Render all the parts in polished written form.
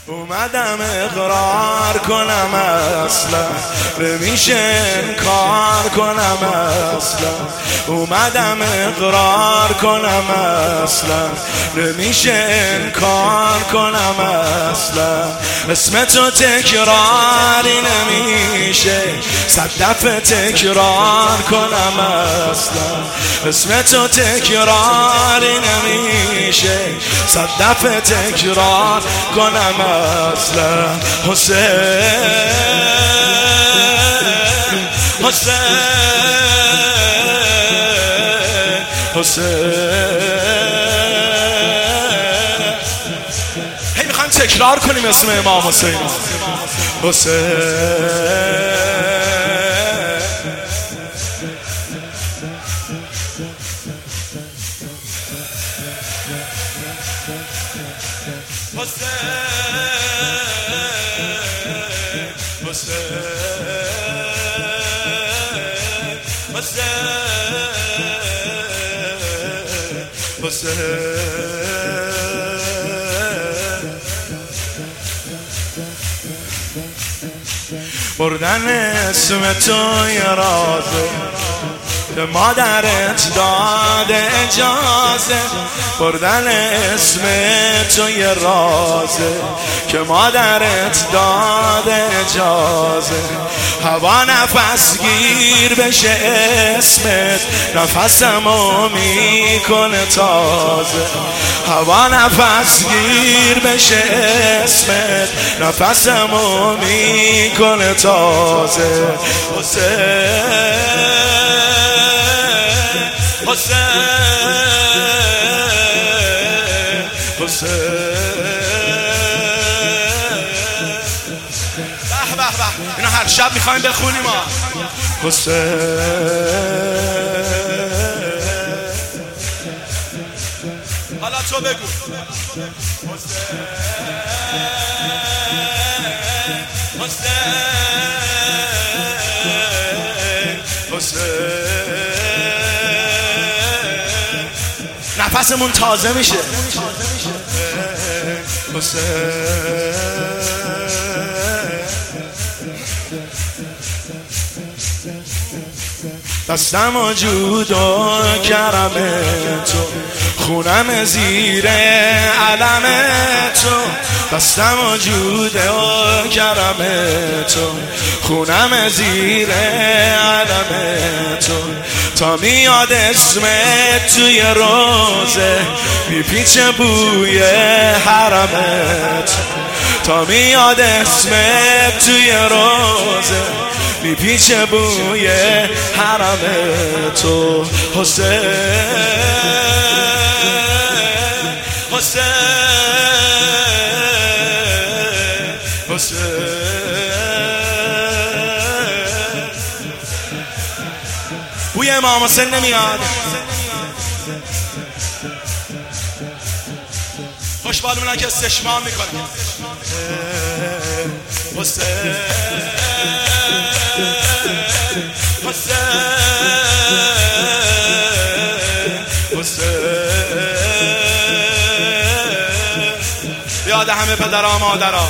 اومدم اقرار کنم اصلا نمیشه انکار کنم اصلا اومدم اقرار کنم اصلا نمیشه انکار کنم اصلا اسم تو تکراری نمیشه صد دفعه تکرار کنم اصلا اسم تو تکراری نمیشه صد دفعه تکرار کنم اصلا حسین حسین حسین هی میخوایم تکرار کنیم اسم امام حسین حسین بردن اسم تو یه رازه که مادرت داده اجازه بردن اسم تو یه رازه که مادرت داده اجازه هوا نفس گیر بشه اسمت نفسمو میکنه تازه هوا نفس گیر بشه اسمت نفسمو میکنه تازه حسین حسین حسین به به به اینا هر شب میخوایم بخونیم ها حسین حالا تو بگو حسین حسین حسین نفسمون تازه میشه دستم و جود و کرم تو خونم زیر علم تو دستم و جود و کرم تو خونم زیر علم تو تا میاد اسمت توی روزه میپیچه بوی حرمت تا میاد اسمت توی روزه میپیچه بوی حرم تو حسین حسین حسین بوی امام حسین نمیاد خوشبالمونن که استشمام میکنن حسین بیاده همه پدرها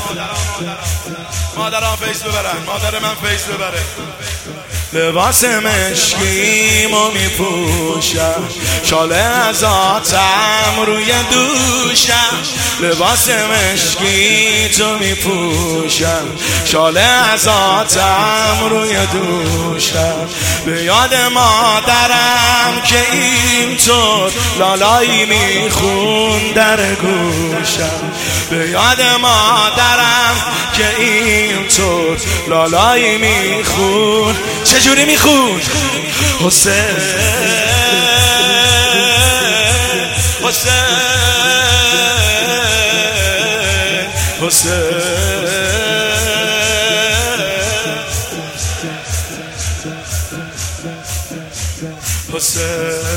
مادرها فیس ببرن مادر من فیس ببره لباس مشکیمو میپوشم شاله از آتم روی دوشم لباس مشکی تو میپوشم شاله از آتم روی دوشم به یاد مادرم که اینطور لالایی میخون در گوشم به یاد مادرم که اینطور لالایی میخون چجوری میخون حسین حسین حسین حسین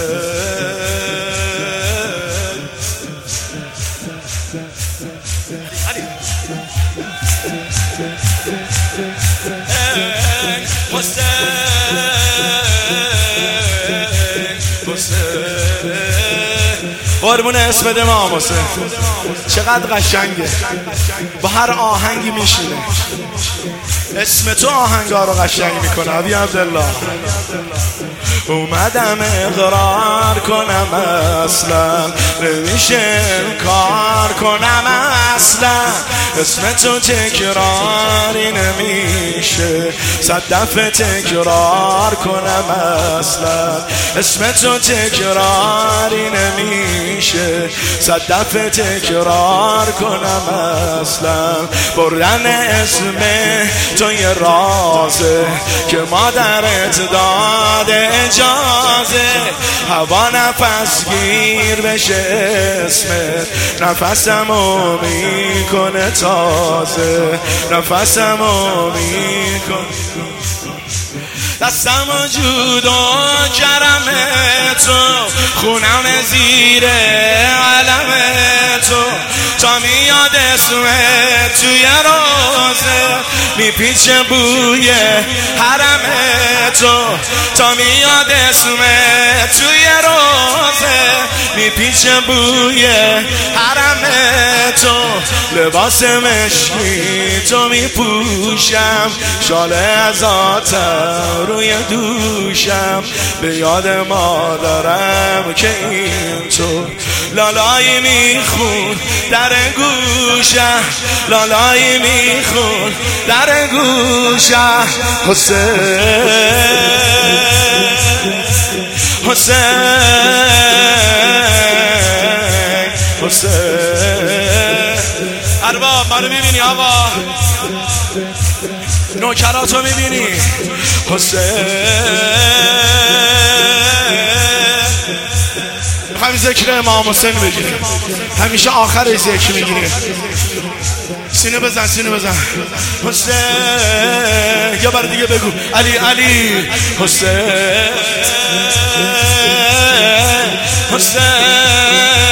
قربون اسم امام حسین. چقدر قشنگه، با هر آهنگی میشینه. اسم تو آهنگا رو قشنگ میکنه. ابی عبدالله اومدم اقرار کنم اصلا نمیشه کار کنم اصلا، اسم تو تکراری نمیشه، صد دفعه تکرار کنم اصلا، اسم تو تکراری نمیشه، صد دفعه تکرار کنم اصلا. بردن اسم تو یه رازه که مادرت داده اجازه، هوا نفس گیر بشه اسمت، نفسمو میکنه تازه، نفسمو میکنه. دستمو جدا کرم تو، خونم زیر علم تو، تا میاد اسمت توی روزه میپیچه بوی حرم تو، تا میاد اسمت توی روزه میپیچه بوی حرم تو، لباس مشکی تو میپوشم، شال از آتر روی دوشم، به یاد مادرم که این تو لالایی میخون در گوشم، لالایی میخون در گوشم. حسین حسین حسین. ارباب منو میبینی آقا؟ نوکراتو میبینی؟ حسین میخوایم ذکر امام حسین بگیریم، همیشه آخرش ذکر میگیریم. سینه بزن سینه بزن. حسین یه بار دیگه بگو علی علی. حسین حسین